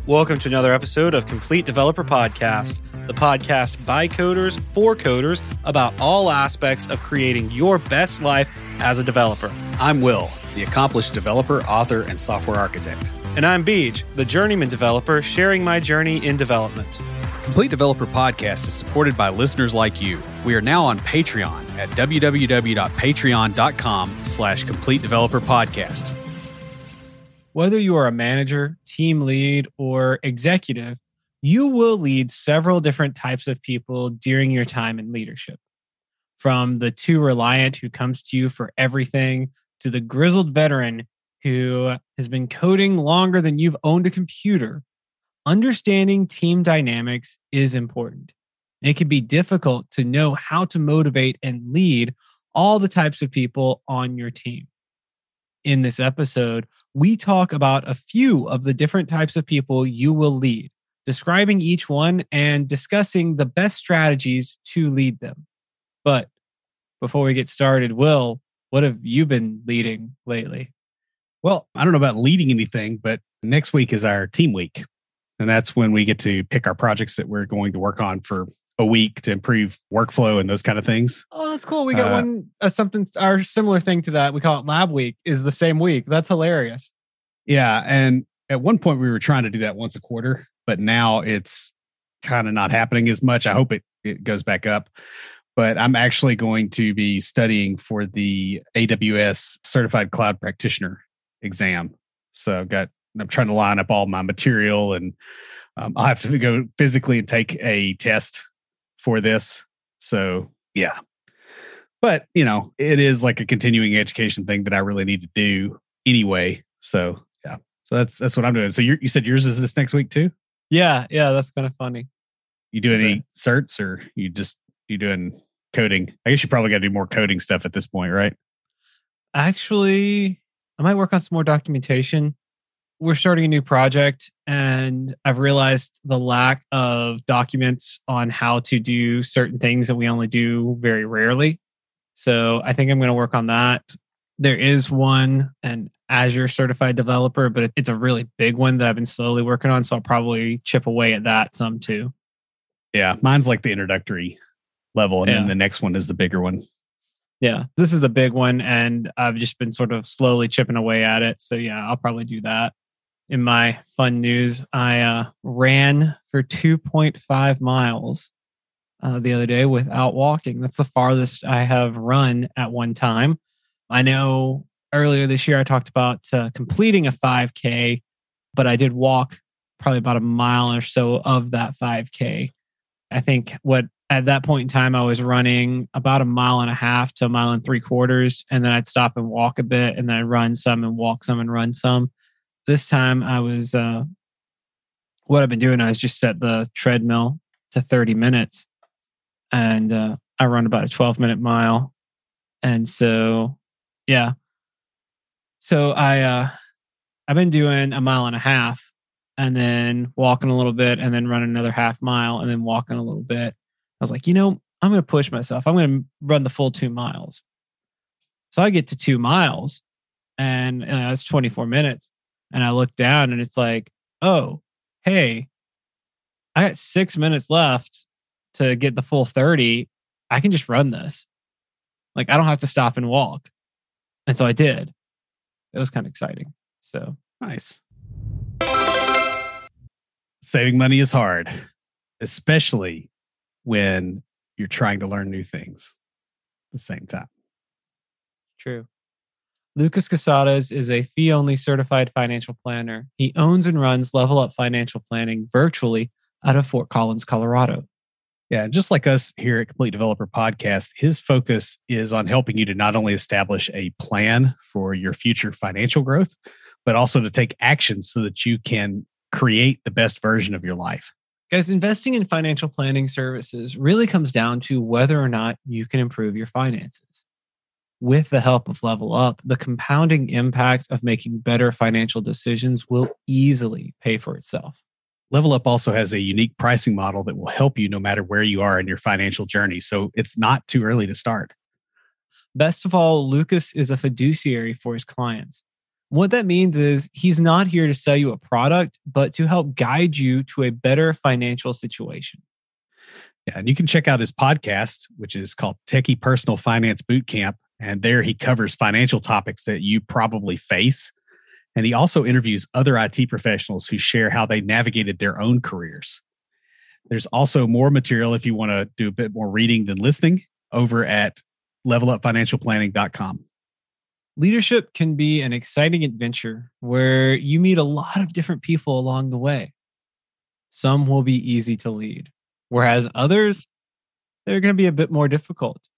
Welcome to another episode of Complete Developer Podcast, the podcast by coders for coders about all aspects of creating your best life as a developer. I'm Will, the accomplished developer, author, and software architect. And I'm Beej, the journeyman developer sharing my journey in development. Complete Developer Podcast is supported by listeners like you. We are now on Patreon at www.patreon.com/Complete Developer Podcast. Whether you are a manager, team lead, or executive, you will lead several different types of people during your time in leadership. From the too reliant who comes to you for everything to the grizzled veteran who has been coding longer than you've owned a computer, understanding team dynamics is important. And it can be difficult to know how to motivate and lead all the types of people on your team. In this episode, we talk about a few of the different types of people you will lead, describing each one and discussing the best strategies to lead them. But before we get started, Will, what have you been leading lately? Well, I don't know about leading anything, but next week is our team week. And that's when we get to pick our projects that we're going to work on for a week to improve workflow and those kind of things. Oh, that's cool. We got our similar thing to that. We call it Lab Week is the same week. That's hilarious. Yeah. And at one point we were trying to do that once a quarter, but now it's kind of not happening as much. I hope it goes back up. But I'm actually going to be studying for the AWS Certified Cloud Practitioner exam. So I'm trying to line up all my material, and I'll have to go physically and take a test for this. So yeah, but it is like a continuing education thing that I really need to do anyway. So yeah, so that's what I'm doing. So you said yours is this next week too? Yeah, that's kind of funny. You do any certs, or you doing coding? I guess you probably got to do more coding stuff at this point, right? Actually, I might work on some more documentation. We're starting a new project, and I've realized the lack of documents on how to do certain things that we only do very rarely. So I think I'm going to work on that. There is one, an Azure certified developer, but it's a really big one that I've been slowly working on. So I'll probably chip away at that some too. Yeah, mine's like the introductory level, and then the next one is the bigger one. Yeah, this is the big one, and I've just been sort of slowly chipping away at it. So yeah, I'll probably do that. In my fun news, I ran for 2.5 miles the other day without walking. That's the farthest I have run at one time. I know earlier this year I talked about completing a 5K, but I did walk probably about a mile or so of that 5K. I think at that point in time, I was running about 1.5 miles to 1.75 miles, and then I'd stop and walk a bit, and then I'd run some and walk some and run some. This time I was, what I've been doing, I was just set the treadmill to 30 minutes, and I run about a 12-minute mile. And so, yeah. So I've been doing 1.5 miles and then walking a little bit and then running another 0.5 mile and then walking a little bit. I was like, I'm going to push myself. I'm going to run the full 2 miles. So I get to 2 miles, and that's 24 minutes. And I look down and it's like, oh, hey, I got 6 minutes left to get the full 30. I can just run this. Like, I don't have to stop and walk. And so I did. It was kind of exciting. So nice. Saving money is hard, especially when you're trying to learn new things at the same time. True. Lucas Casadas is a fee-only certified financial planner. He owns and runs Level Up Financial Planning virtually out of Fort Collins, Colorado. Yeah, just like us here at Complete Developer Podcast, his focus is on helping you to not only establish a plan for your future financial growth, but also to take action so that you can create the best version of your life. Guys, investing in financial planning services really comes down to whether or not you can improve your finances. With the help of Level Up, the compounding impact of making better financial decisions will easily pay for itself. Level Up also has a unique pricing model that will help you no matter where you are in your financial journey. So it's not too early to start. Best of all, Lucas is a fiduciary for his clients. What that means is he's not here to sell you a product, but to help guide you to a better financial situation. Yeah, and you can check out his podcast, which is called Techie Personal Finance Bootcamp. And there he covers financial topics that you probably face. And he also interviews other IT professionals who share how they navigated their own careers. There's also more material if you want to do a bit more reading than listening over at levelupfinancialplanning.com. Leadership can be an exciting adventure where you meet a lot of different people along the way. Some will be easy to lead, whereas others, they're going to be a bit more difficult.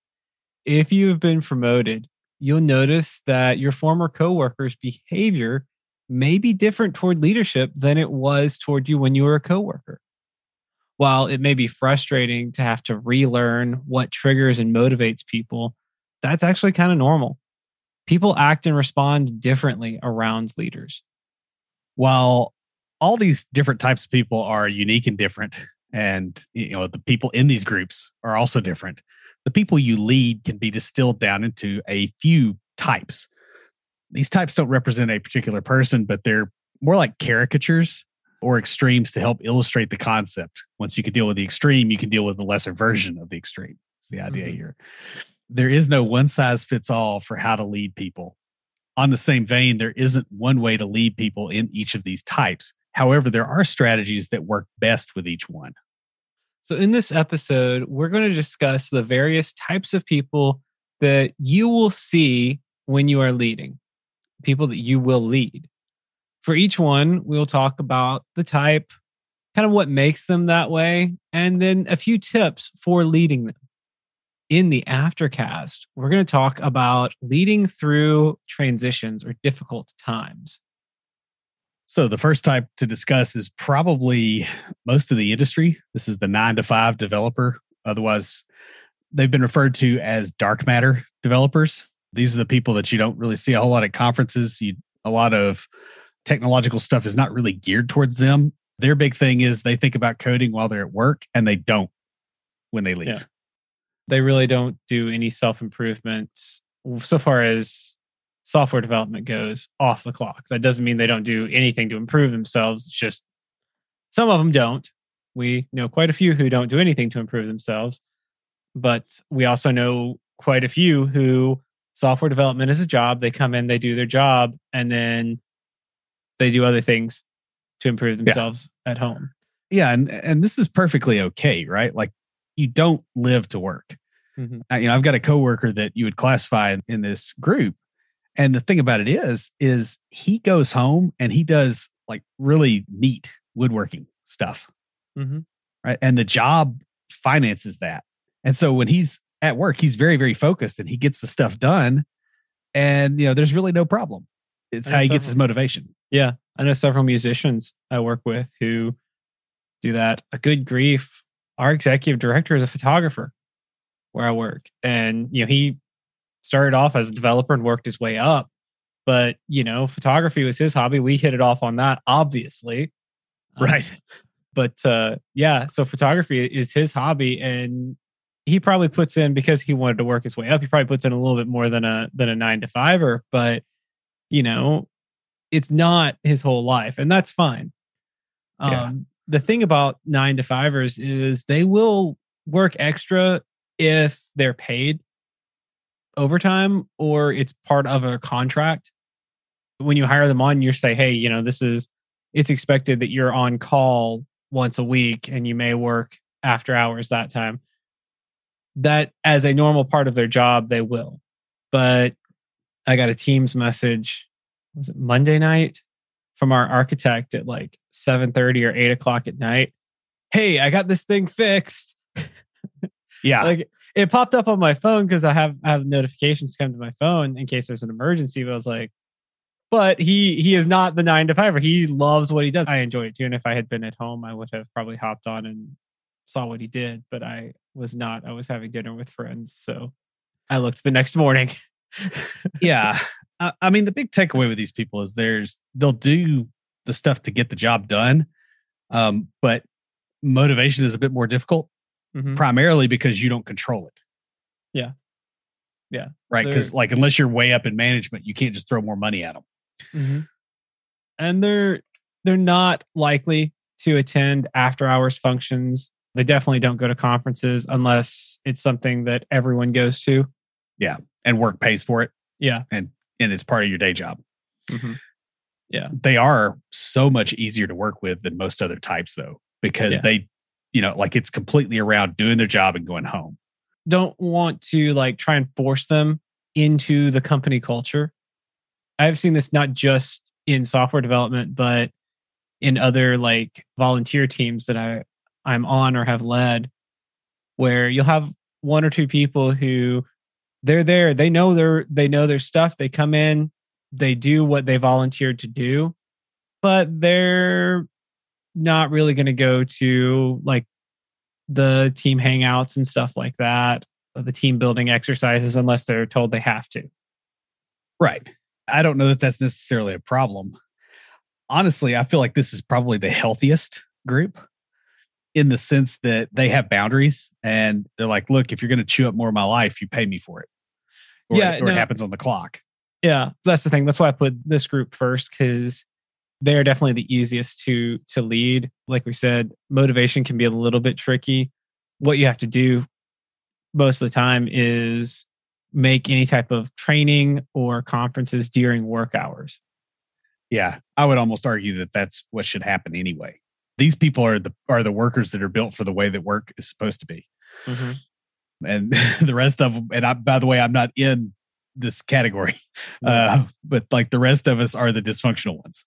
If you've been promoted, you'll notice that your former coworker's behavior may be different toward leadership than it was toward you when you were a coworker. While it may be frustrating to have to relearn what triggers and motivates people, that's actually kind of normal. People act and respond differently around leaders. While all these different types of people are unique and different, and the people in these groups are also different, the people you lead can be distilled down into a few types. These types don't represent a particular person, but they're more like caricatures or extremes to help illustrate the concept. Once you can deal with the extreme, you can deal with the lesser version of the extreme. That's the idea here. There is no one size fits all for how to lead people. On the same vein, there isn't one way to lead people in each of these types. However, there are strategies that work best with each one. So in this episode, we're going to discuss the various types of people that you will see when you are leading, people that you will lead. For each one, we'll talk about the type, kind of what makes them that way, and then a few tips for leading them. In the aftercast, we're going to talk about leading through transitions or difficult times. So the first type to discuss is probably most of the industry. This is the 9-to-5 developer. Otherwise, they've been referred to as dark matter developers. These are the people that you don't really see a whole lot at conferences. A lot of technological stuff is not really geared towards them. Their big thing is they think about coding while they're at work, and they don't when they leave. Yeah. They really don't do any self-improvement so far as software development goes off the clock. That doesn't mean they don't do anything to improve themselves. It's just some of them don't. We know quite a few who don't do anything to improve themselves, but we also know quite a few who software development is a job. They come in, they do their job, and then they do other things to improve themselves at home. Yeah, and this is perfectly okay, right? Like, you don't live to work. Mm-hmm. I've got a coworker that you would classify in this group. And the thing about it is he goes home and he does like really neat woodworking stuff. Mm-hmm. Right. And the job finances that. And so when he's at work, he's very, very focused and he gets the stuff done. And, there's really no problem. It's how he gets his motivation. Yeah. I know several musicians I work with who do that. A good grief. Our executive director is a photographer where I work. And, he started off as a developer and worked his way up. But, photography was his hobby. We hit it off on that, obviously. Right. But so photography is his hobby. And he probably puts in, because he wanted to work his way up, he probably puts in a little bit more than a 9-to-5er. But, it's not his whole life. And that's fine. The thing about 9-to-5ers is they will work extra if they're paid overtime or it's part of a contract. When you hire them on, you say, hey, it's expected that you're on call once a week and you may work after hours that time. That as a normal part of their job, they will. But I got a Teams message, was it Monday night? From our architect at like 7:30 or 8 o'clock at night. Hey, I got this thing fixed. Yeah. Like it popped up on my phone because I have notifications come to my phone in case there's an emergency. But I was like, but he is not the 9-to-5er. He loves what he does. I enjoy it too. And if I had been at home, I would have probably hopped on and saw what he did, but I was not. I was having dinner with friends. So I looked the next morning. Yeah. I mean, the big takeaway with these people is they'll do the stuff to get the job done. But motivation is a bit more difficult, primarily because you don't control it. Yeah. Yeah. Right. Because unless you're way up in management, you can't just throw more money at them. Mm-hmm. And they're not likely to attend after hours functions. They definitely don't go to conferences unless it's something that everyone goes to. Yeah. And work pays for it. Yeah. And it's part of your day job. Mm-hmm. Yeah. They are so much easier to work with than most other types, though, because they, like it's completely around doing their job and going home. Don't want to like try and force them into the company culture. I've seen this not just in software development, but in other like volunteer teams that I'm on or have led, where you'll have one or two people who they're there, they know their stuff. They come in, they do what they volunteered to do, but they're not really going to go to like the team hangouts and stuff like that, or the team building exercises, unless they're told they have to. Right. I don't know that that's necessarily a problem. Honestly, I feel like this is probably the healthiest group in the sense that they have boundaries and they're like, look, if you're going to chew up more of my life, you pay me for it. Or it happens on the clock. Yeah, that's the thing. That's why I put this group first, because they're definitely the easiest to lead. Like we said, motivation can be a little bit tricky. What you have to do most of the time is make any type of training or conferences during work hours. Yeah, I would almost argue that that's what should happen anyway. These people are the workers that are built for the way that work is supposed to be. Mm-hmm. And the rest of them, and by the way, I'm not in this category, but like the rest of us are the dysfunctional ones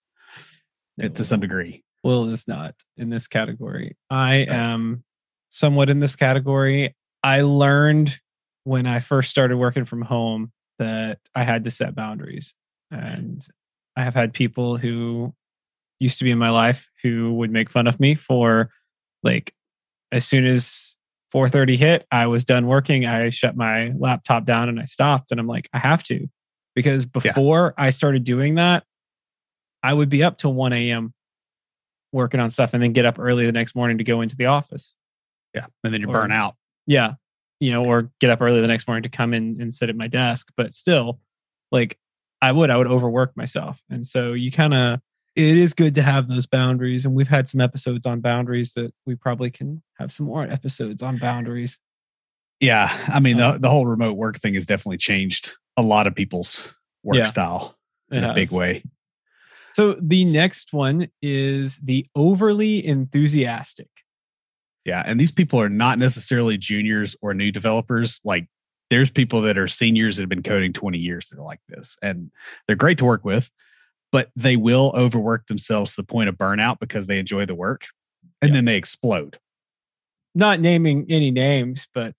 to some degree. Will is not in this category. I am somewhat in this category. I learned when I first started working from home that I had to set boundaries. And I have had people who used to be in my life who would make fun of me for like, as soon as 4:30 hit, I was done working. I shut my laptop down and I stopped. And I'm like, I have to, because before I started doing that, I would be up till 1 a.m. working on stuff and then get up early the next morning to go into the office. Yeah. And then you burn out. Yeah. Or get up early the next morning to come in and sit at my desk. But still, like I would overwork myself. And so it is good to have those boundaries. And we've had some episodes on boundaries that we probably can have some more episodes on boundaries. Yeah. I mean, the whole remote work thing has definitely changed a lot of people's work style in a big way. So the next one is the overly enthusiastic. Yeah. And these people are not necessarily juniors or new developers. Like there's people that are seniors that have been coding 20 years that are like this. And they're great to work with, but they will overwork themselves to the point of burnout because they enjoy the work and then they explode. Not naming any names, but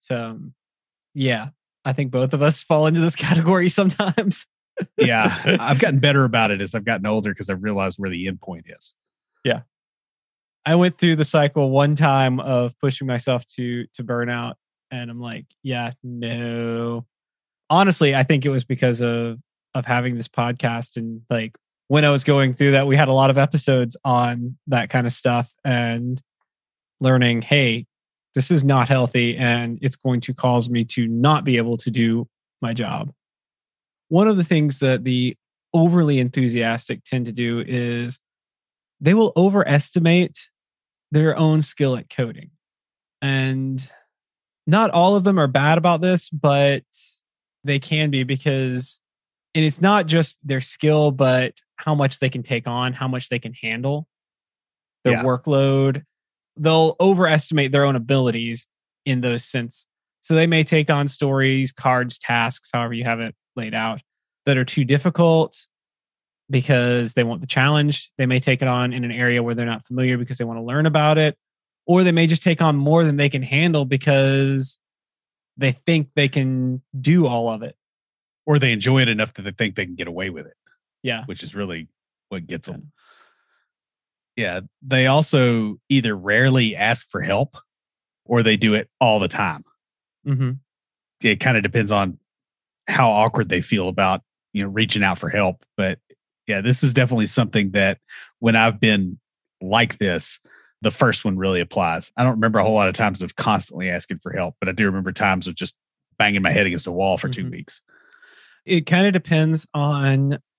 I think both of us fall into this category sometimes. Yeah, I've gotten better about it as I've gotten older because I've realized where the end point is. Yeah. I went through the cycle one time of pushing myself to burnout, and I'm like, yeah, no. Honestly, I think it was because of having this podcast, and like when I was going through that, we had a lot of episodes on that kind of stuff and learning, hey, this is not healthy and it's going to cause me to not be able to do my job. One of the things that the overly enthusiastic tend to do is they will overestimate their own skill at coding. And not all of them are bad about this, but they can be because, and it's not just their skill, but how much they can take on, how much they can handle, their workload. They'll overestimate their own abilities in those sense. So they may take on stories, cards, tasks, however you have it laid out, that are too difficult because they want the challenge. They may take it on in an area where they're not familiar because they want to learn about it. Or they may just take on more than they can handle because they think they can do all of it. Or they enjoy it enough that they think they can get away with it. Yeah. Which is really what gets them. Yeah. They also either rarely ask for help or they do it all the time. Mm-hmm. It kind of depends on how awkward they feel about, reaching out for help. But yeah, this is definitely something that when I've been like this, the first one really applies. I don't remember a whole lot of times of constantly asking for help, but I do remember times of just banging my head against a wall for 2 weeks. It kind of depends on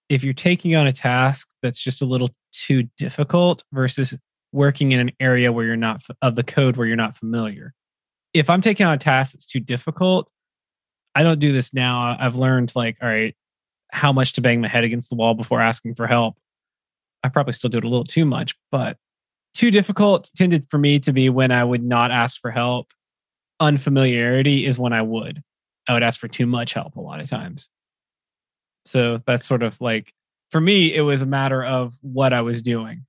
if you're taking on a task that's just a little too difficult versus working in an area where you're not of the code where you're not familiar. If I'm taking on a task that's too difficult, I don't do this now. I've learned all right, how much to bang my head against the wall before asking for help. I probably still do it a little too much, but too difficult tended for me to be when I would not ask for help. Unfamiliarity is when I would ask for too much help a lot of times. So that's sort of for me, it was a matter of what I was doing.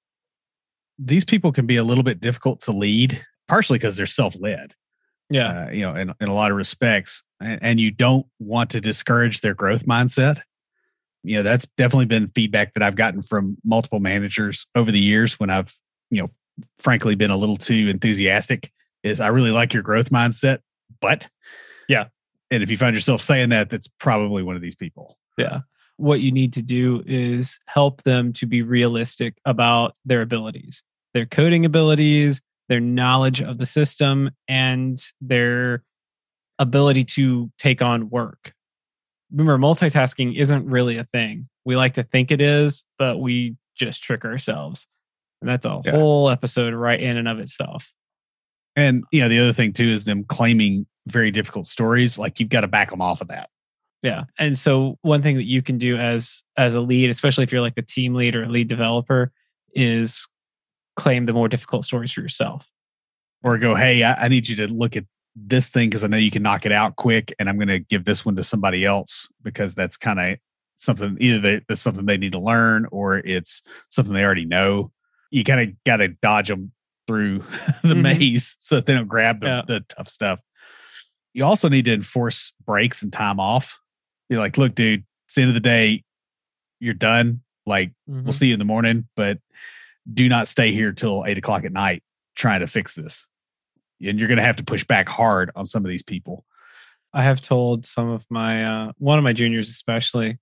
These people can be a little bit difficult to lead, partially because they're self-led. Yeah. In a lot of respects, and you don't want to discourage their growth mindset. That's definitely been feedback that I've gotten from multiple managers over the years when I've, frankly been a little too enthusiastic. Is I really like your growth mindset, but yeah. And if you find yourself saying that, that's probably one of these people. Yeah. What you need to do is help them to be realistic about their abilities, their coding abilities, their knowledge of the system, and their ability to take on work. Remember, multitasking isn't really a thing. We like to think it is, but we just trick ourselves. And that's a whole episode right in and of itself. And, the other thing too is them claiming very difficult stories. You've got to back them off of that. Yeah. And so one thing that you can do as a lead, especially if you're a team lead or a lead developer, is claim the more difficult stories for yourself. Or go, hey, I need you to look at this thing because I know you can knock it out quick, and I'm going to give this one to somebody else because that's kind of something, that's something they need to learn, or it's something they already know. You kind of got to dodge them through the maze so that they don't grab the tough stuff. You also need to enforce breaks and time off. You're like, look, dude, it's the end of the day. You're done. We'll see you in the morning, but do not stay here till 8:00 at night trying to fix this. And you're going to have to push back hard on some of these people. I have told some of my, one of my juniors, especially,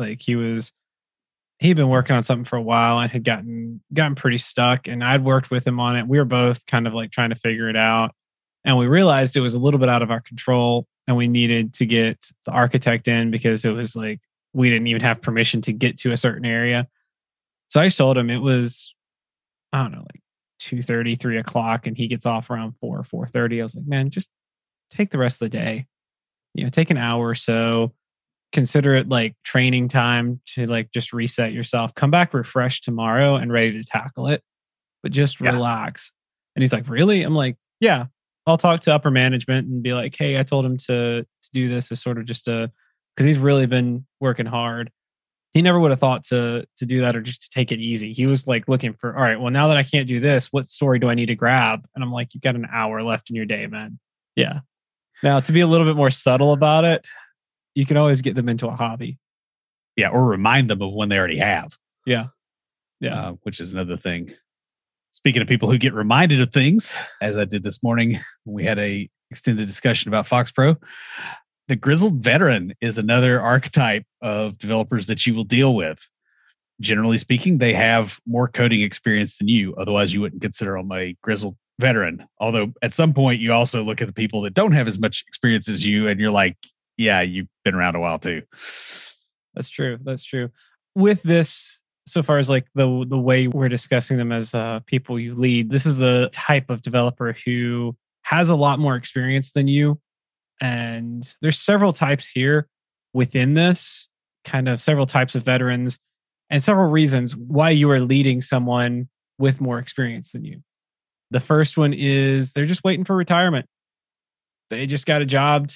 he'd been working on something for a while and had gotten pretty stuck, and I'd worked with him on it. We were both kind of trying to figure it out, and we realized it was a little bit out of our control, and we needed to get the architect in because it was we didn't even have permission to get to a certain area. So I just told him it was, I don't know, 2:30, 3:00, and he gets off around 4:30. I was like, man, just take the rest of the day, take an hour or so, consider it training time to just reset yourself, come back refreshed tomorrow and ready to tackle it, but just relax. And he's like, really? I'm like, yeah, I'll talk to upper management and be like, hey, I told him to do this as sort of just because he's really been working hard. He never would have thought to do that or just to take it easy. He was looking for, all right, well, now that I can't do this, what story do I need to grab? And I'm like, you've got an hour left in your day, man. Yeah. Now, to be a little bit more subtle about it, you can always get them into a hobby. Yeah. Or remind them of one they already have. Yeah. Yeah. Which is another thing. Speaking of people who get reminded of things, as I did this morning, we had a extended discussion about FoxPro. The grizzled veteran is another archetype of developers that you will deal with. Generally speaking, they have more coding experience than you. Otherwise, you wouldn't consider them a grizzled veteran. Although at some point, you also look at the people that don't have as much experience as you, and you're like, yeah, you've been around a while too. That's true. That's true. With this, so far as the way we're discussing them as people you lead, this is the type of developer who has a lot more experience than you. And there's several types here within this, kind of several types of veterans and several reasons why you are leading someone with more experience than you. The first one is they're just waiting for retirement. They just got a job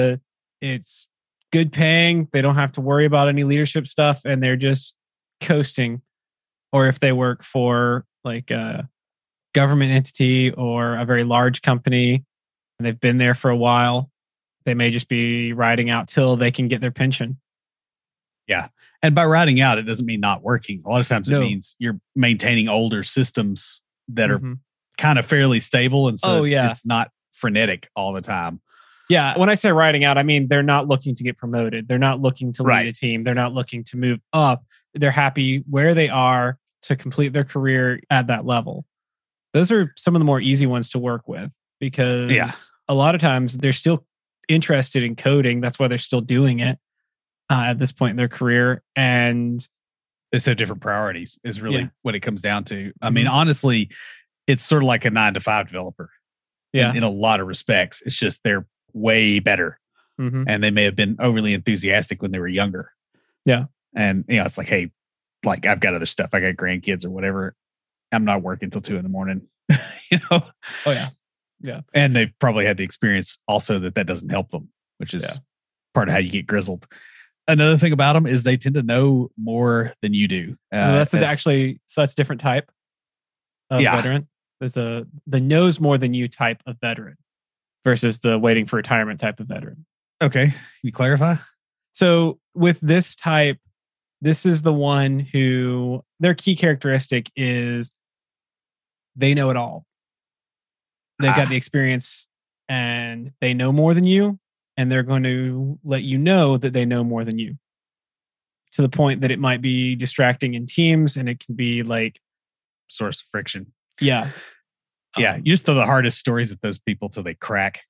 it's good paying. They don't have to worry about any leadership stuff, and they're just coasting. Or if they work for a government entity or a very large company and they've been there for a while, they may just be riding out till they can get their pension. Yeah. And by riding out, it doesn't mean not working. A lot of times it means you're maintaining older systems that are kind of fairly stable. And so it's not frenetic all the time. Yeah. When I say riding out, I mean, they're not looking to get promoted. They're not looking to lead a team. They're not looking to move up. They're happy where they are to complete their career at that level. Those are some of the more easy ones to work with because a lot of times they're still interested in coding. That's why they're still doing it. at this point in their career. And it's their different priorities is really Yeah. what it comes down to. I mean, honestly, it's sort of like a 9-to-5 developer. Yeah. In a lot of respects. It's just they're way better. Mhm. And they may have been overly enthusiastic when they were younger. Yeah. And, it's like, hey, like I've got other stuff. I got grandkids or whatever. I'm not working till 2 a.m. Oh, yeah. Yeah. And they've probably had the experience also that doesn't help them, which is part of how you get grizzled. Another thing about them is they tend to know more than you do. So that's a different type of veteran. There's the knows more than you type of veteran versus the waiting for retirement type of veteran. Okay. Can you clarify? So with this type, this is the one who their key characteristic is they know it all. They've got the experience and they know more than you, and they're going to let you know that they know more than you, to the point that it might be distracting in teams, and it can be like source of friction. Yeah. Yeah. You just throw the hardest stories at those people till they crack.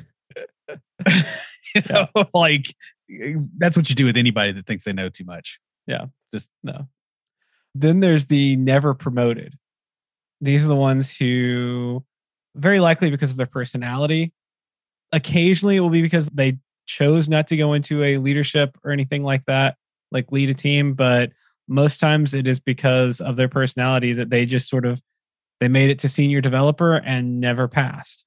Like that's what you do with anybody that thinks they know too much. Yeah. Just no. Then there's the never promoted. These are the ones who very likely because of their personality. Occasionally it will be because they chose not to go into a leadership or anything like that, like lead a team. But most times it is because of their personality that they just sort of, they made it to senior developer and never passed.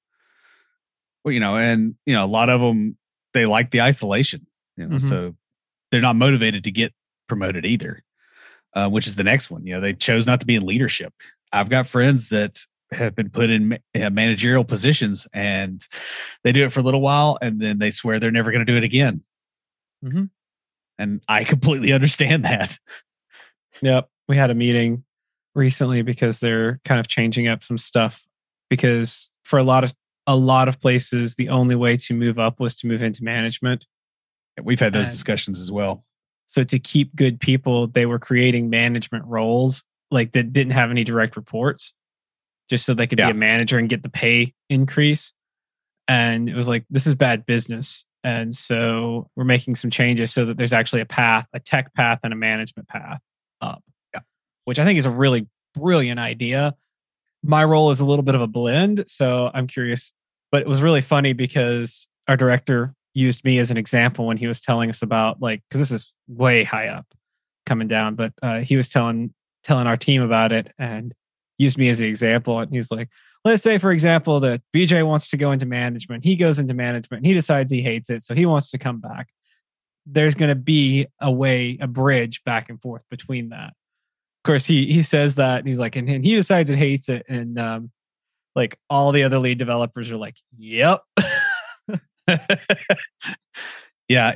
Well, a lot of them, they like the isolation, so they're not motivated to get promoted either, which is the next one. They chose not to be in leadership. I've got friends that have been put in managerial positions and they do it for a little while and then they swear they're never going to do it again. Mm-hmm. And I completely understand that. Yep. We had a meeting recently because they're kind of changing up some stuff, because for a lot of places, the only way to move up was to move into management. We've had those discussions as well. So to keep good people, they were creating management roles like that didn't have any direct reports, just so they could be a manager and get the pay increase. And it was like, this is bad business. And so we're making some changes so that there's actually a path, a tech path and a management path up, which I think is a really brilliant idea. My role is a little bit of a blend, so I'm curious. But it was really funny because our director used me as an example when he was telling us about, like, because this is way high up coming down, but he was telling our team about it and used me as the example. And he's like, let's say, for example, that BJ wants to go into management. He goes into management. He decides he hates it, so he wants to come back. There's going to be a bridge back and forth between that. Of course, he says that, and he's like, and he decides it hates it, and like all the other lead developers are like, "Yep." Yeah,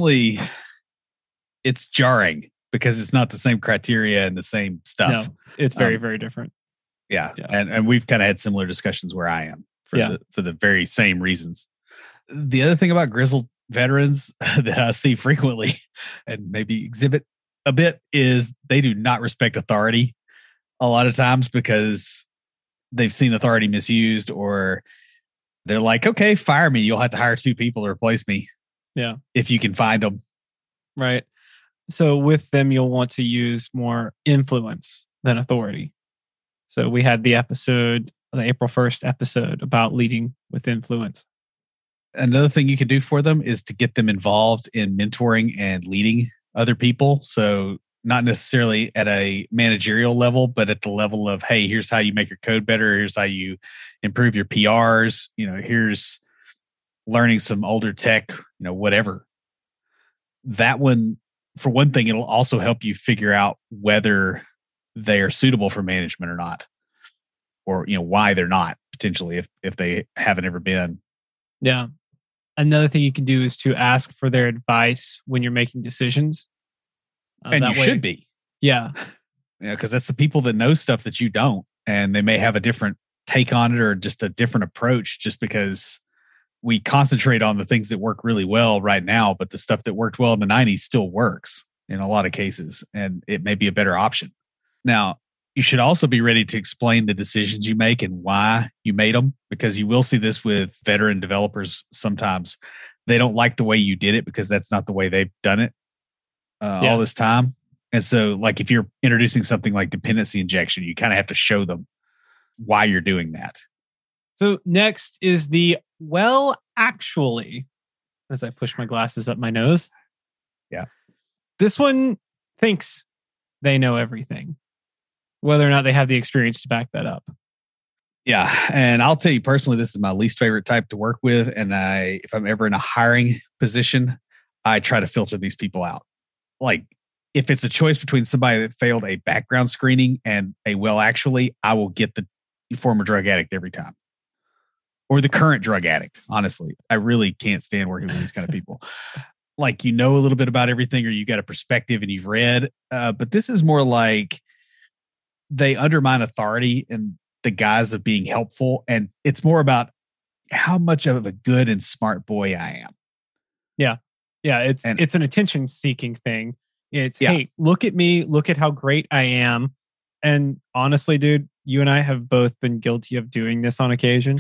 it's jarring because it's not the same criteria and the same stuff. No, it's very, very different. Yeah. And we've kind of had similar discussions where I am for the very same reasons. The other thing about grizzled veterans that I see frequently and maybe exhibit a bit is they do not respect authority a lot of times because they've seen authority misused, or they're like, okay, fire me. You'll have to hire 2 people to replace me. Yeah. If you can find them. Right. So with them, you'll want to use more influence than authority. So we had the April 1st episode about leading with influence. Another thing you can do for them is to get them involved in mentoring and leading other people. So not necessarily at a managerial level, but at the level of, hey, here's how you make your code better. Here's how you improve your PRs. Here's learning some older tech, whatever. That one, for one thing, it'll also help you figure out whether they are suitable for management or not, or, why they're not potentially if they haven't ever been. Yeah. Another thing you can do is to ask for their advice when you're making decisions. And you should be. Yeah. Yeah. Because that's the people that know stuff that you don't. And they may have a different take on it or just a different approach, just because we concentrate on the things that work really well right now, but the stuff that worked well in the 90s still works in a lot of cases. And it may be a better option. Now, you should also be ready to explain the decisions you make and why you made them, because you will see this with veteran developers sometimes. they don't like the way you did it because that's not the way they've done it all this time. And so like if you're introducing something like dependency injection, you kind of have to show them why you're doing that. So next is the actually, as I push my glasses up my nose. Yeah. This one thinks they know everything, whether or not they have the experience to back that up. Yeah. And I'll tell you personally, this is my least favorite type to work with. And if I'm ever in a hiring position, I try to filter these people out. Like if it's a choice between somebody that failed a background screening and actually, I will get the former drug addict every time. Or the current drug addict, honestly. I really can't stand working with these kind of people. Like, you know a little bit about everything or you got a perspective and you've read. But this is more like they undermine authority in the guise of being helpful. And it's more about how much of a good and smart boy I am. Yeah. Yeah. It's an attention seeking thing. It's, hey, look at me. Look at how great I am. And honestly, dude, you and I have both been guilty of doing this on occasion.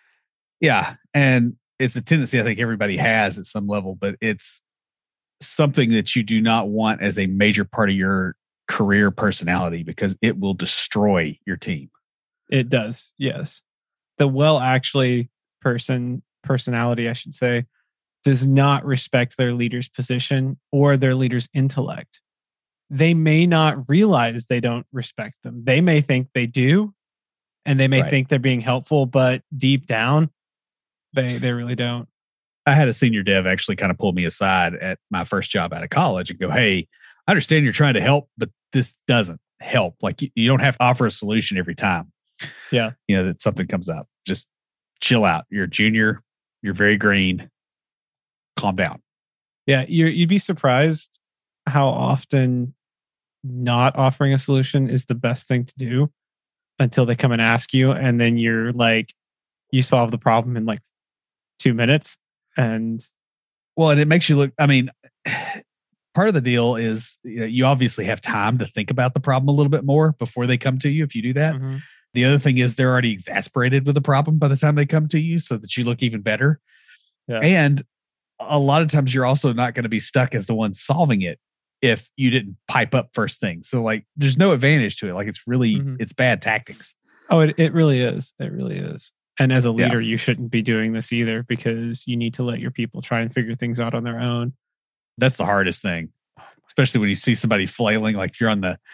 Yeah. And it's a tendency I think everybody has at some level, but it's something that you do not want as a major part of your career personality because it will destroy your team. It does. Yes. The actually personality, I should say, does not respect their leader's position or their leader's intellect. They may not realize they don't respect them. They may think they do, and they may think they're being helpful, but deep down, they really don't. I had a senior dev actually kind of pull me aside at my first job out of college and go, hey, I understand you're trying to help, but this doesn't help. Like you don't have to offer a solution every time. Yeah. You know, that something comes up. Just chill out. You're a junior. You're very green. Calm down. Yeah. You'd be surprised how often not offering a solution is the best thing to do until they come and ask you. And then you're like, you solve the problem in like 2 minutes. And it makes you look, I mean, part of the deal is you obviously have time to think about the problem a little bit more before they come to you. If you do that, The other thing is they're already exasperated with the problem by the time they come to you so that you look even better. Yeah. And a lot of times you're also not going to be stuck as the one solving it if you didn't pipe up first thing. So like, there's no advantage to it. Like it's really, it's bad tactics. Oh, it really is. It really is. And as a leader, you shouldn't be doing this either because you need to let your people try and figure things out on their own. That's the hardest thing, especially when you see somebody flailing. Like if you're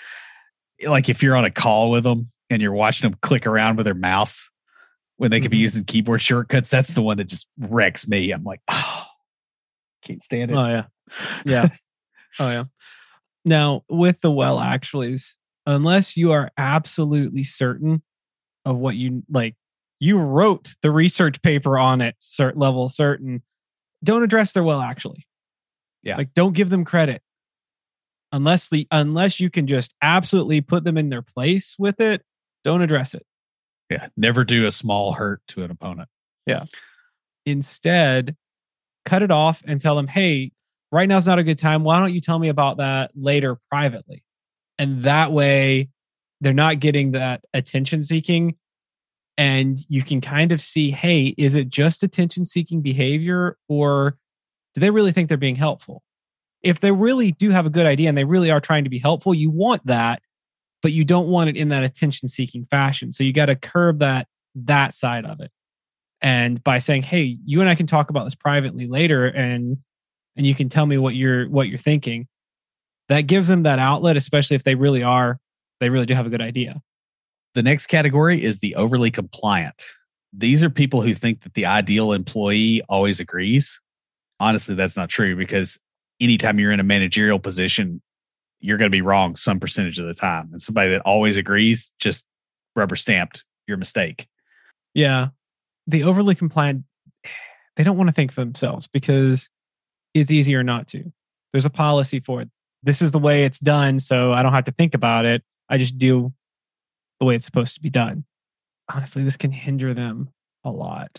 on a call with them and you're watching them click around with their mouse when they could be using keyboard shortcuts, that's the one that just wrecks me. I'm like, oh, can't stand it. Oh yeah. Yeah. Oh yeah. Now with the actuallys, unless you are absolutely certain of what you like, you wrote the research paper on it, level certain, don't address their actually. Yeah. Like don't give them credit. Unless you can just absolutely put them in their place with it, don't address it. Yeah. Never do a small hurt to an opponent. Yeah. Instead, cut it off and tell them, hey, right now's not a good time. Why don't you tell me about that later privately? And that way they're not getting that attention seeking. And you can kind of see, hey, is it just attention seeking behavior or do they really think they're being helpful? If they really do have a good idea and they really are trying to be helpful, you want that, but you don't want it in that attention seeking fashion. So you got to curb that side of it. And by saying, hey, you and I can talk about this privately later and you can tell me what you're thinking, that gives them that outlet, especially if they really do have a good idea. The next category is the overly compliant. These are people who think that the ideal employee always agrees. Honestly, that's not true because anytime you're in a managerial position, you're going to be wrong some percentage of the time. And somebody that always agrees, just rubber stamped your mistake. Yeah. The overly compliant, they don't want to think for themselves because it's easier not to. There's a policy for it. This is the way it's done, so I don't have to think about it. I just do the way it's supposed to be done. Honestly, this can hinder them a lot.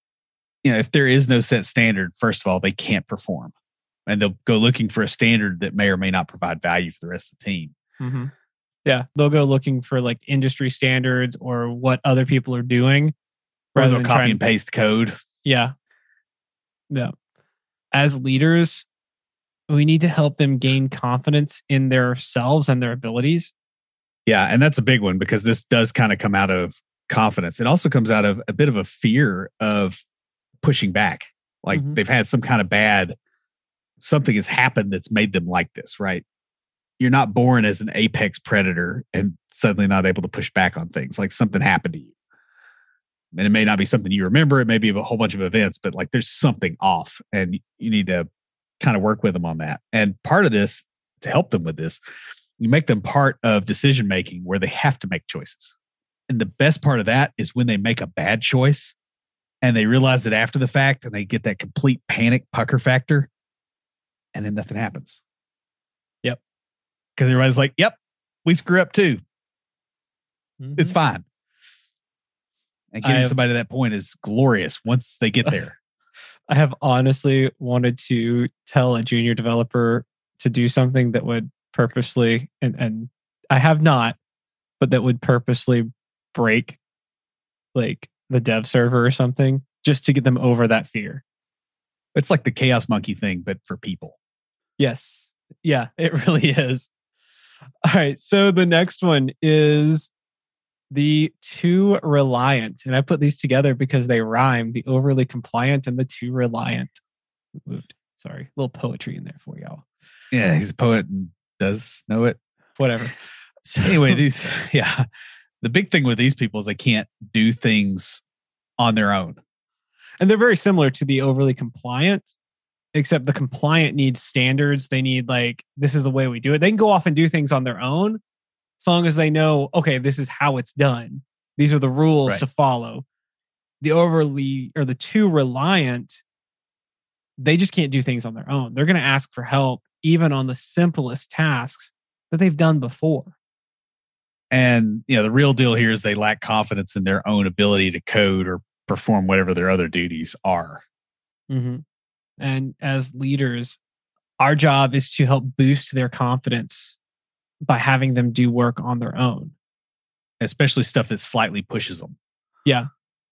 If there is no set standard, first of all, they can't perform. And they'll go looking for a standard that may or may not provide value for the rest of the team. Mm-hmm. Yeah, they'll go looking for like industry standards or what other people are doing. Rather than copy and paste code. Yeah. Yeah. as leaders, we need to help them gain confidence in themselves and their abilities. Yeah. And that's a big one because this does kind of come out of confidence. It also comes out of a bit of a fear of pushing back. Like they've had some kind of something has happened that's made them like this, right? You're not born as an apex predator and suddenly not able to push back on things. Like something happened to you. And it may not be something you remember. It may be a whole bunch of events, but like there's something off and you need to kind of work with them on that. And part of this, to help them with this, you make them part of decision making where they have to make choices. And the best part of that is when they make a bad choice and they realize it after the fact and they get that complete panic pucker factor and then nothing happens. Yep. Because everybody's like, yep, we screw up too. It's fine. And getting somebody to that point is glorious once they get there. I have honestly wanted to tell a junior developer to do something that would purposely, and I have not, but that would purposely break like the dev server or something just to get them over that fear. It's like the Chaos Monkey thing, but for people. Yes. Yeah, it really is. All right. So the next one is the too reliant. And I put these together because they rhyme, the overly compliant and the too reliant. Sorry, a little poetry in there for y'all. Yeah, he's a poet and does know it. Whatever. So anyway, the big thing with these people is they can't do things on their own. And they're very similar to the overly compliant, except the compliant needs standards. They need like, this is the way we do it. They can go off and do things on their own as long as they know, okay, this is how it's done. These are the rules to follow. The too reliant, they just can't do things on their own. They're going to ask for help, even on the simplest tasks that they've done before. And, the real deal here is they lack confidence in their own ability to code or perform whatever their other duties are. And as leaders, our job is to help boost their confidence by having them do work on their own. Especially stuff that slightly pushes them. Yeah.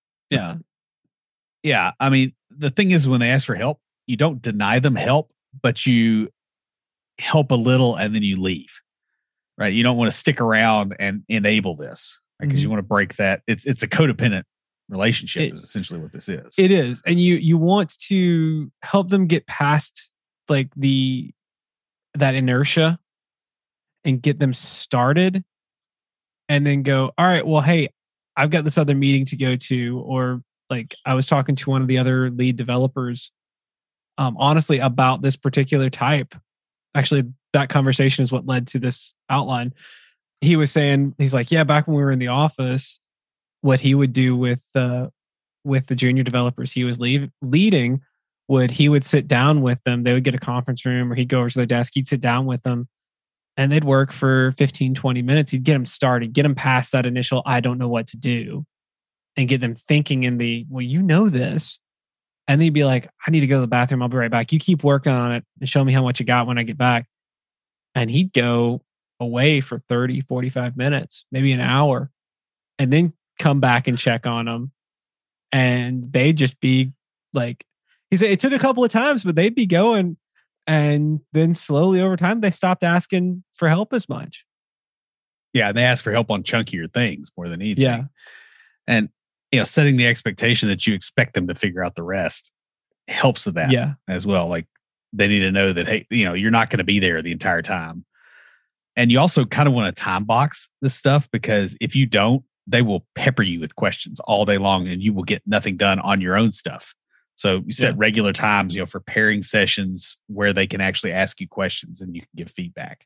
I mean, the thing is when they ask for help, you don't deny them help, but you help a little and then you leave. Right? You don't want to stick around and enable this because you want to break that. It's a codependent relationship is essentially what this is. It is. And you want to help them get past like that inertia and get them started and then go, all right, well, hey, I've got this other meeting to go to, or like I was talking to one of the other lead developers, honestly, about this particular type. Actually, that conversation is what led to this outline. He was saying, he's like, yeah, back when we were in the office, what he would do with the junior developers he was leading, he would sit down with them. They would get a conference room or he'd go over to their desk. He'd sit down with them and they'd work for 15, 20 minutes. He'd get them started, get them past that initial, I don't know what to do, and get them thinking well, you know this. And then he'd be like, I need to go to the bathroom. I'll be right back. You keep working on it and show me how much you got when I get back. And he'd go away for 30, 45 minutes, maybe an hour, and then come back and check on them. And they'd just be like, he said it took a couple of times, but they'd be going. And then slowly over time, they stopped asking for help as much. Yeah. And they ask for help on chunkier things more than anything. Yeah. And, setting the expectation that you expect them to figure out the rest helps with that as well. Like they need to know that, hey, you're not going to be there the entire time. And you also kind of want to time box this stuff because if you don't, they will pepper you with questions all day long and you will get nothing done on your own stuff. So you set regular times, for pairing sessions where they can actually ask you questions and you can give feedback.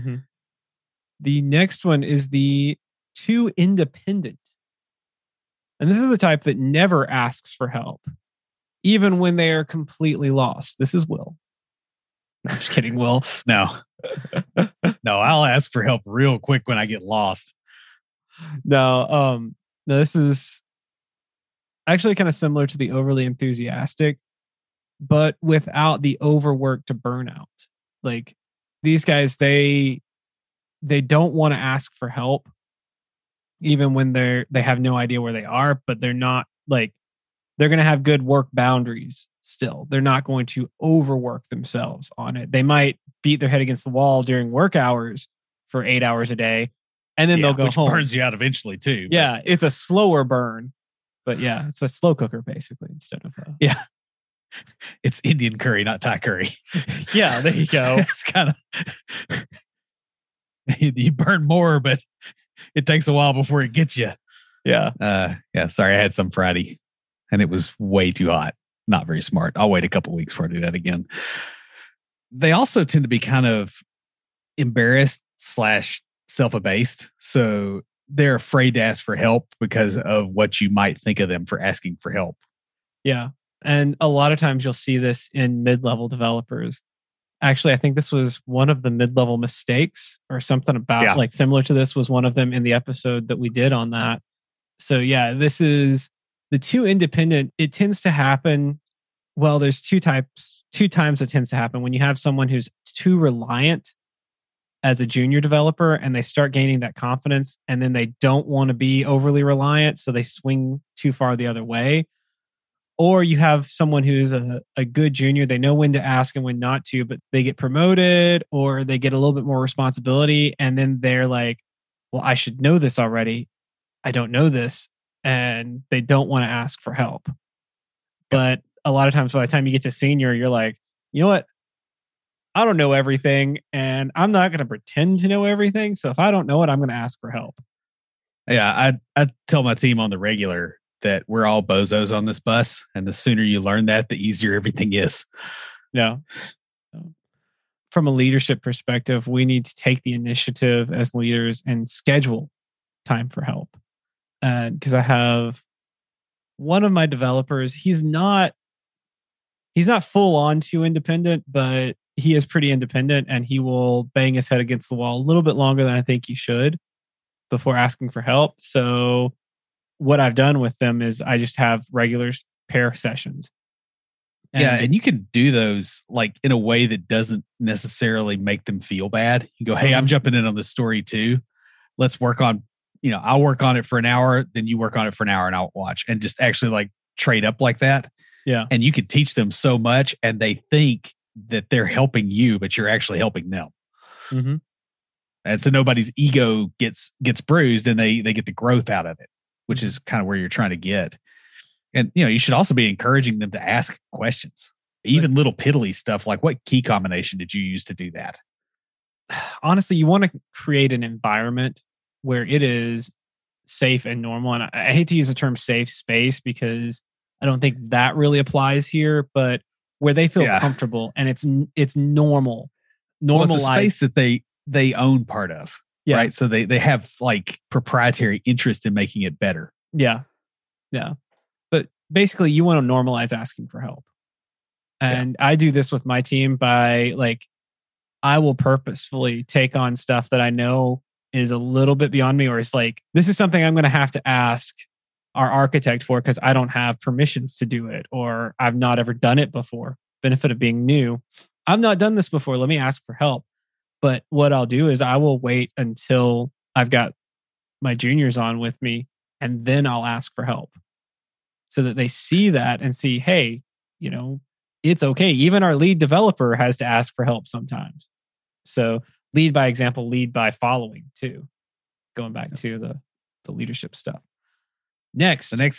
The next one is the too independent. And this is the type that never asks for help, even when they are completely lost. This is Will. No, I'm just kidding, Will. No, I'll ask for help real quick when I get lost. No, this is actually kind of similar to the overly enthusiastic, but without the overwork to burnout. Like these guys, they don't want to ask for help, even when they have no idea where they are, but they're not like, they're going to have good work boundaries. still. They're not going to overwork themselves on it. They might beat their head against the wall during work hours for 8 hours a day, and then they'll go which home. Burns you out eventually too. Yeah, it's a slower burn, but yeah, it's a slow cooker basically instead of yeah. It's Indian curry, not Thai curry. Yeah, there you go. It's kind of you burn more, but it takes a while before it gets you. Yeah. Sorry, I had some Friday, and it was way too hot. Not very smart. I'll wait a couple weeks before I do that again. They also tend to be kind of embarrassed / self-abased. So they're afraid to ask for help because of what you might think of them for asking for help. Yeah. And a lot of times you'll see this in mid-level developers. Actually, I think this was one of the mid-level mistakes or something about like similar to this was one of them in the episode that we did on that. So yeah, this is the too independent. It tends to happen. Well, there's two times it tends to happen when you have someone who's too reliant as a junior developer and they start gaining that confidence and then they don't want to be overly reliant. So they swing too far the other way. Or you have someone who's a good junior. They know when to ask and when not to, but they get promoted or they get a little bit more responsibility. And then they're like, well, I should know this already. I don't know this. And they don't want to ask for help. But a lot of times by the time you get to senior, you're like, you know what? I don't know everything and I'm not going to pretend to know everything. So if I don't know it, I'm going to ask for help. Yeah. I tell my team on the regular that we're all bozos on this bus. And the sooner you learn that, the easier everything is. Yeah. From a leadership perspective, we need to take the initiative as leaders and schedule time for help. Because I have one of my developers, he's not full on too independent, but he is pretty independent and he will bang his head against the wall a little bit longer than I think he should before asking for help. So what I've done with them is I just have regular pair sessions. And you can do those like in a way that doesn't necessarily make them feel bad. You go, hey, I'm jumping in on this story too. Let's work on, I'll work on it for an hour, then you work on it for an hour and I'll watch and just actually like trade up like that. Yeah. And you can teach them so much and they think that they're helping you, but you're actually helping them. Mm-hmm. And so nobody's ego gets bruised and they get the growth out of it, which is kind of where you're trying to get. And, you should also be encouraging them to ask questions, even little piddly stuff like what key combination did you use to do that? Honestly, you want to create an environment where it is safe and normal. And I hate to use the term safe space because I don't think that really applies here, but where they feel comfortable and it's normal. Well, it's a space that they own part of. Yeah. Right. So they have like proprietary interest in making it better. Yeah. Yeah. But basically you want to normalize asking for help. And I do this with my team by like, I will purposefully take on stuff that I know is a little bit beyond me, or it's like, this is something I'm going to have to ask our architect for because I don't have permissions to do it, or I've not ever done it before. Benefit of being new. I've not done this before. Let me ask for help. But what I'll do is I will wait until I've got my juniors on with me, and then I'll ask for help so that they see that and see, hey, it's okay. Even our lead developer has to ask for help sometimes. So lead by example, lead by following too. Going back to the leadership stuff. The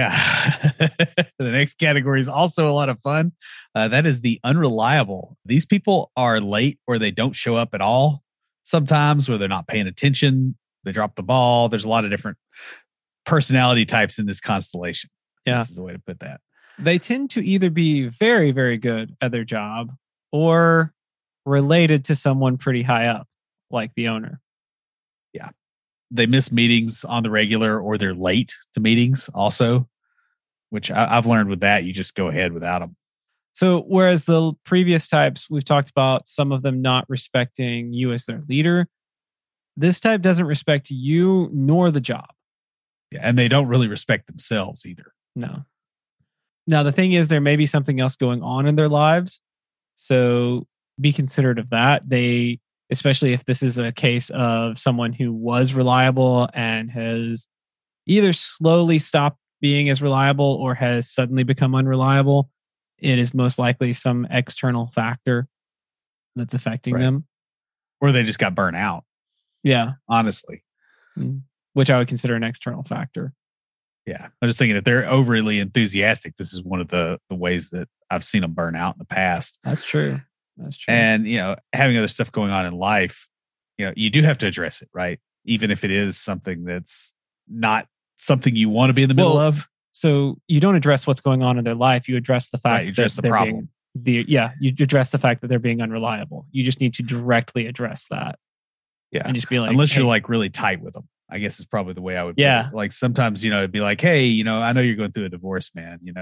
next category is also a lot of fun. That is the unreliable. These people are late or they don't show up at all. Sometimes where they're not paying attention, they drop the ball. There's a lot of different personality types in this constellation. Yeah. This is the way to put that. They tend to either be very, very good at their job or related to someone pretty high up, like the owner. Yeah. They miss meetings on the regular or they're late to meetings also, which I've learned with that. You just go ahead without them. So whereas the previous types, we've talked about some of them not respecting you as their leader, this type doesn't respect you nor the job. Yeah, and they don't really respect themselves either. No. Now, the thing is, there may be something else going on in their lives. So be considerate of that. Especially if this is a case of someone who was reliable and has either slowly stopped being as reliable or has suddenly become unreliable. it is most likely some external factor that's affecting them. Or they just got burnt out. Yeah. Honestly. Which I would consider an external factor. Yeah. I'm just thinking if they're overly enthusiastic, this is one of the ways that I've seen them burn out in the past. That's true. And, having other stuff going on in life, you do have to address it, right? Even if it is something that's not something you want to be in the middle of. So you don't address what's going on in their life. You address the fact you address the problem. You address the fact that they're being unreliable. You just need to directly address that. Yeah. And just be like, unless you're like really tight with them, I guess is probably the way I would put it. Like sometimes, it'd be like, hey, I know you're going through a divorce, man. You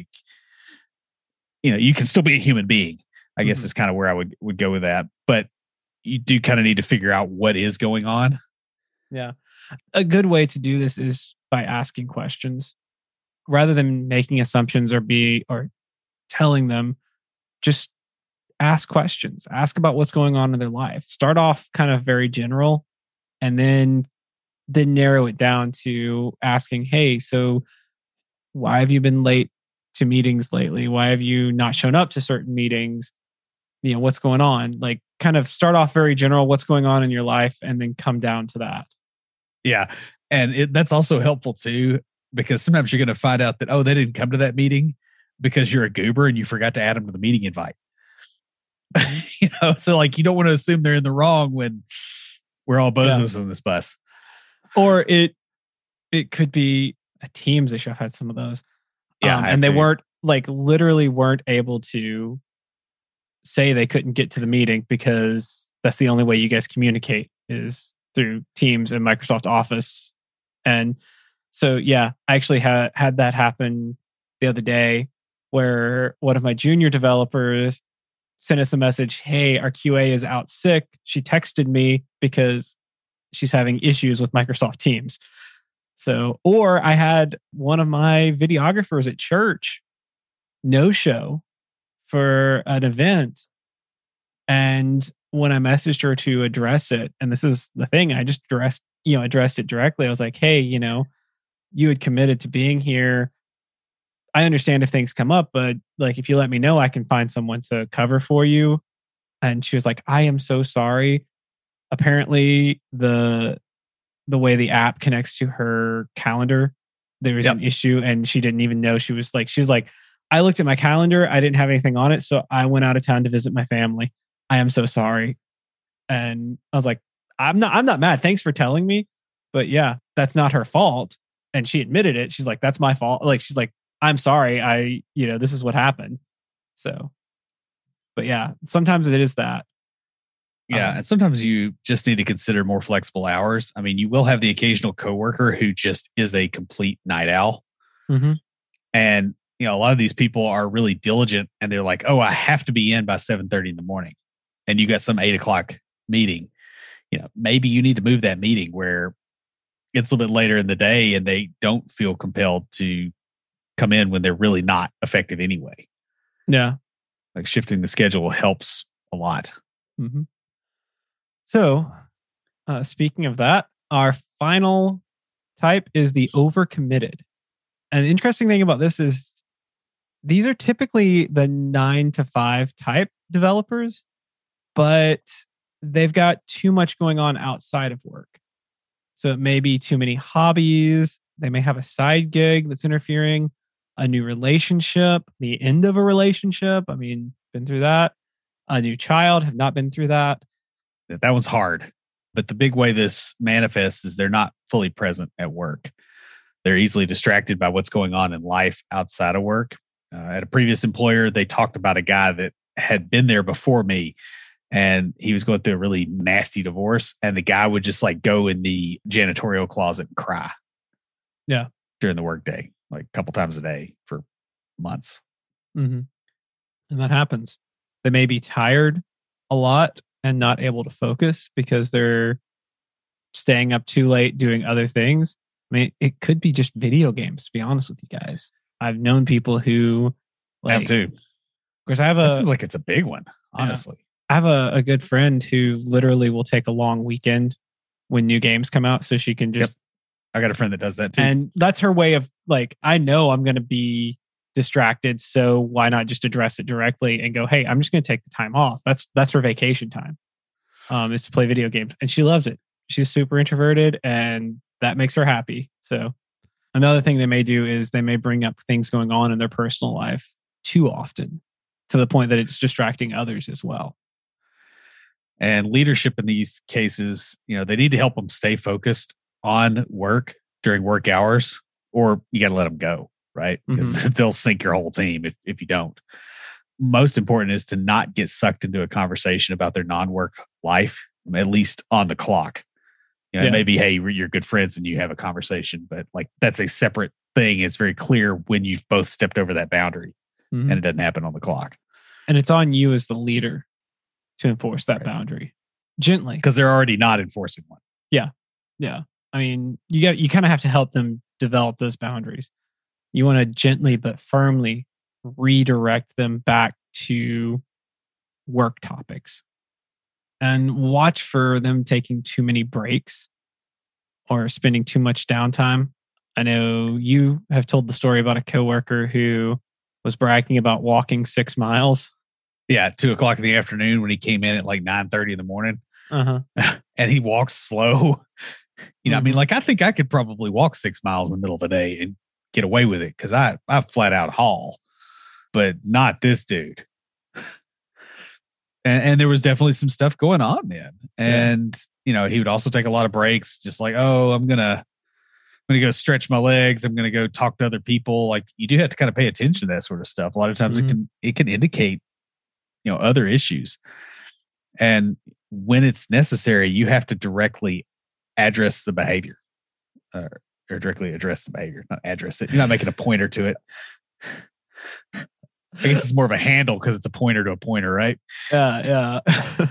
can still be a human being, I guess is kind of where I would go with that. But you do kind of need to figure out what is going on. Yeah. A good way to do this is by asking questions rather than making assumptions or telling them. Just ask questions, ask about what's going on in their life. Start off kind of very general and then narrow it down to asking, hey, so why have you been late to meetings lately? Why have you not shown up to certain meetings? What's going on? Like kind of start off very general, what's going on in your life, and then come down to that. Yeah. And that's also helpful too, because sometimes you're going to find out that, they didn't come to that meeting because you're a goober and you forgot to add them to the meeting invite. So like you don't want to assume they're in the wrong when we're all bozos on this bus. Or it could be a Teams issue. I've had some of those. Yeah. And they weren't literally weren't able to say they couldn't get to the meeting because that's the only way you guys communicate is through Teams and Microsoft Office. And so, I actually had that happen the other day where one of my junior developers sent us a message. Hey, our QA is out sick. She texted me because she's having issues with Microsoft Teams. So, or I had one of my videographers at church no show for an event. And when I messaged her to address it, and this is the thing, I just addressed it directly. I was like, hey, you had committed to being here. I understand if things come up, but like, if you let me know, I can find someone to cover for you. And she was like, I am so sorry. Apparently the way the app connects to her calendar, there was an issue and she didn't even know. She's like, I looked at my calendar. I didn't have anything on it. So I went out of town to visit my family. I am so sorry. And I was like, I'm not mad. Thanks for telling me. But yeah, that's not her fault. And she admitted it. She's like, that's my fault. Like, she's like, I'm sorry. This is what happened. So, but yeah, sometimes it is that. Yeah. And sometimes you just need to consider more flexible hours. I mean, you will have the occasional coworker who just is a complete night owl. Mm-hmm. And, a lot of these people are really diligent and they're like, I have to be in by 7:30 in the morning. And you got some 8:00 meeting. Maybe you need to move that meeting where it's a little bit later in the day and they don't feel compelled to come in when they're really not effective anyway. Yeah. Like shifting the schedule helps a lot. Mm-hmm. So, speaking of that, our final type is the overcommitted. And the interesting thing about this is these are typically the 9 to 5 type developers, but they've got too much going on outside of work. So it may be too many hobbies. They may have a side gig that's interfering, a new relationship, the end of a relationship. I mean, been through that. A new child, have not been through that. That one's hard. But the big way this manifests is they're not fully present at work. They're easily distracted by what's going on in life outside of work. At a previous employer, they talked about a guy that had been there before me, and he was going through a really nasty divorce. And the guy would just like go in the janitorial closet and cry. Yeah. During the workday, like a couple times a day for months. Mm-hmm. And that happens. They may be tired a lot and not able to focus because they're staying up too late doing other things. I mean, it could be just video games, to be honest with you guys. I've known people who have too. Because that seems like it's a big one, honestly. I have a good friend who literally will take a long weekend when new games come out so she can just... I got a friend that does that too. And that's her way of like, I know I'm going to be distracted. So why not just address it directly and go, hey, I'm just going to take the time off. That's her vacation time, is to play video games. And she loves it. She's super introverted and that makes her happy. So another thing they may do is they may bring up things going on in their personal life too often to the point that it's distracting others as well. And leadership in these cases, they need to help them stay focused on work during work hours, or you got to let them go, right? Because they'll sink your whole team if you don't. Most important is to not get sucked into a conversation about their non-work life, at least on the clock. Maybe, hey, you're good friends and you have a conversation, but like that's a separate thing. It's very clear when you've both stepped over that boundary and it doesn't happen on the clock. And it's on you as the leader to enforce that boundary gently. Because they're already not enforcing one. Yeah. Yeah. I mean, you kind of have to help them develop those boundaries. You want to gently but firmly redirect them back to work topics. And watch for them taking too many breaks or spending too much downtime. I know you have told the story about a coworker who was bragging about walking 6 miles. Yeah, 2:00 in the afternoon when he came in at like 9:30 in the morning. And he walks slow. I mean, like I think I could probably walk 6 miles in the middle of the day and get away with it because I flat out haul, but not this dude. And there was definitely some stuff going on then. And, he would also take a lot of breaks, just like, oh, I'm going to go stretch my legs. I'm going to go talk to other people. Like you do have to kind of pay attention to that sort of stuff. A lot of times it can indicate, other issues. And when it's necessary, you have to directly address the behavior or directly address the behavior, not address it. You're not making a pointer to it. I guess it's more of a handle because it's a pointer to a pointer, right? Yeah.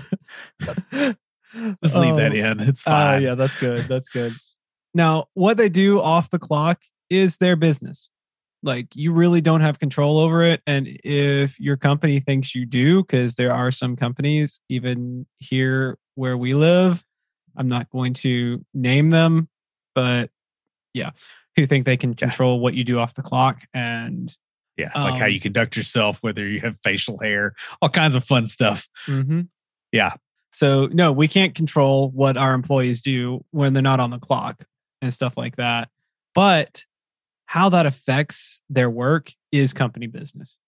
Just leave that in. It's fine. Yeah, that's good. That's good. Now, what they do off the clock is their business. Like you really don't have control over it. And if your company thinks you do, because there are some companies, even here where we live, I'm not going to name them, but yeah, who think they can control what you do off the clock and like how you conduct yourself, whether you have facial hair, all kinds of fun stuff. Yeah. So no, we can't control what our employees do when they're not on the clock and stuff like that. But how that affects their work is company business.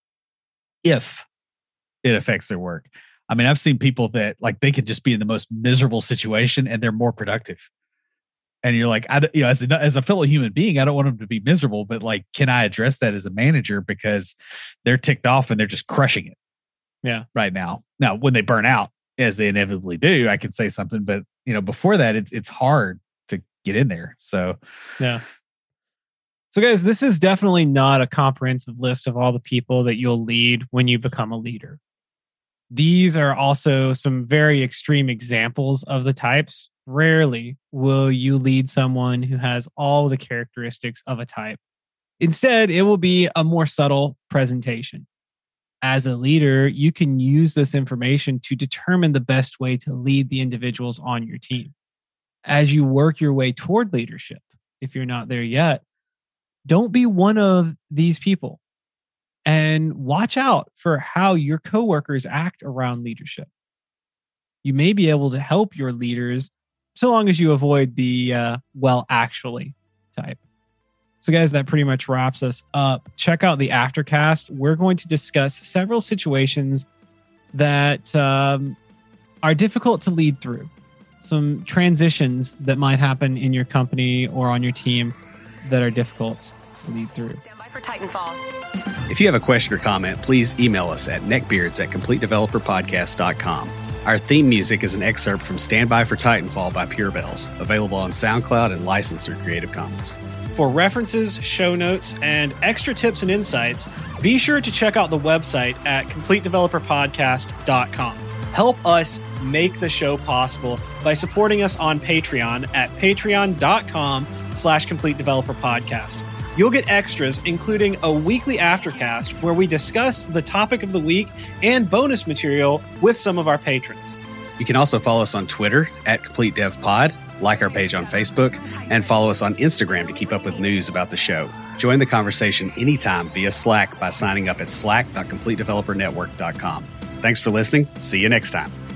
If it affects their work. I mean, I've seen people that like they could just be in the most miserable situation and they're more productive. And you're like, as a fellow human being, I don't want them to be miserable, but like, can I address that as a manager because they're ticked off and they're just crushing it? Yeah. Right now. Now, when they burn out, as they inevitably do, I can say something, but before that, it's hard to get in there. So, yeah. So guys, this is definitely not a comprehensive list of all the people that you'll lead when you become a leader. These are also some very extreme examples of the types. Rarely will you lead someone who has all the characteristics of a type. Instead, it will be a more subtle presentation. As a leader, you can use this information to determine the best way to lead the individuals on your team. As you work your way toward leadership, if you're not there yet, don't be one of these people. And watch out for how your coworkers act around leadership. You may be able to help your leaders so long as you avoid the well, actually type. So guys, that pretty much wraps us up. Check out the Aftercast. We're going to discuss several situations that are difficult to lead through. Some transitions that might happen in your company or on your team that are difficult to lead through. Stand by for Titanfall. If you have a question or comment, please email us at neckbeards@CompleteDeveloperPodcast.com. Our theme music is an excerpt from Stand By for Titanfall by Pure Bells, available on SoundCloud and licensed through Creative Commons. For references, show notes, and extra tips and insights, be sure to check out the website at CompleteDeveloperPodcast.com. Help us make the show possible by supporting us on Patreon at patreon.com/CompleteDeveloperPodcast. You'll get extras, including a weekly Aftercast where we discuss the topic of the week and bonus material with some of our patrons. You can also follow us on Twitter at CompleteDevPod like our page on Facebook, and follow us on Instagram to keep up with news about the show. Join the conversation anytime via Slack by signing up at slack.completedevelopernetwork.com. Thanks for listening. See you next time.